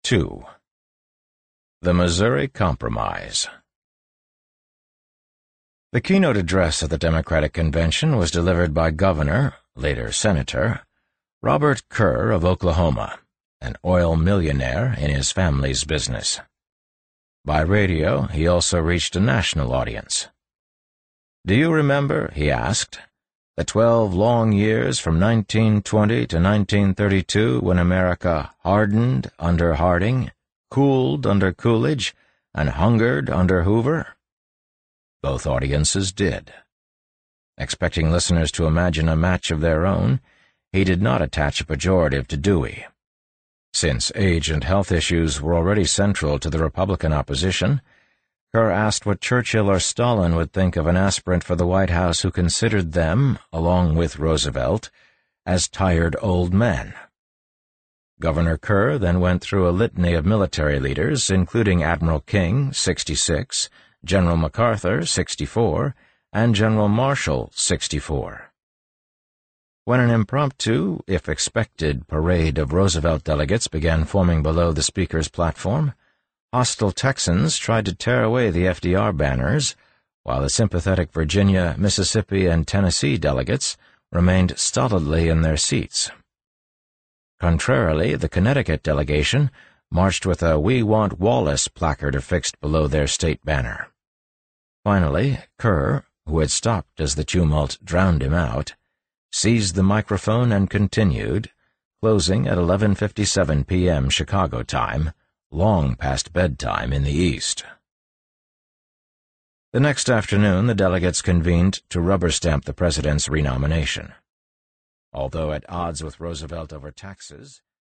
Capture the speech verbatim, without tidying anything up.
two. The Missouri Compromise. The keynote address at the Democratic Convention was delivered by Governor, later Senator, Robert Kerr of Oklahoma, an oil millionaire in his family's business. By radio, he also reached a national audience. "Do you remember," he asked, "the twelve long years from nineteen twenty to nineteen thirty-two when America hardened under Harding, cooled under Coolidge, and hungered under Hoover?" Both audiences did. Expecting listeners to imagine a match of their own, he did not attach a pejorative to Dewey. Since age and health issues were already central to the Republican opposition, Kerr asked what Churchill or Stalin would think of an aspirant for the White House who considered them, along with Roosevelt, as tired old men. Governor Kerr then went through a litany of military leaders, including Admiral King, sixty-six, General MacArthur, sixty-four, and General Marshall, sixty-four. When an impromptu, if expected, parade of Roosevelt delegates began forming below the speaker's platform, hostile Texans tried to tear away the F D R banners, while the sympathetic Virginia, Mississippi, and Tennessee delegates remained stolidly in their seats. Contrarily, the Connecticut delegation marched with a "We Want Wallace" placard affixed below their state banner. Finally, Kerr, who had stopped as the tumult drowned him out, seized the microphone and continued, closing at eleven fifty-seven p m Chicago time, long past bedtime in the East. The next afternoon, the delegates convened to rubber-stamp the president's renomination. Although at odds with Roosevelt over taxes,